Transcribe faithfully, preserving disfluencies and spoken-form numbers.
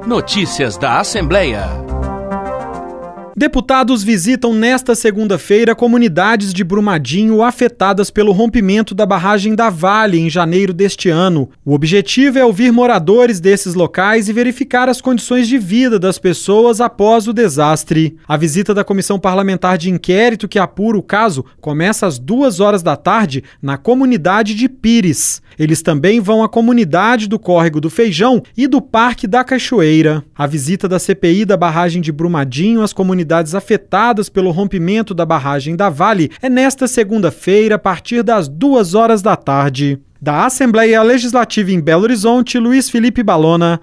Notícias da Assembleia. Deputados visitam nesta segunda-feira comunidades de Brumadinho afetadas pelo rompimento da barragem da Vale em janeiro deste ano. O objetivo é ouvir moradores desses locais e verificar as condições de vida das pessoas após o desastre. A visita da Comissão Parlamentar de Inquérito que apura o caso começa às duas horas da tarde na comunidade de Pires. Eles também vão à comunidade do Córrego do Feijão e do Parque da Cachoeira. A visita da C P I da barragem de Brumadinho às comunidades afetadas pelo rompimento da barragem da Vale é nesta segunda-feira, a partir das duas horas da tarde. Da Assembleia Legislativa em Belo Horizonte, Luiz Felipe Balona,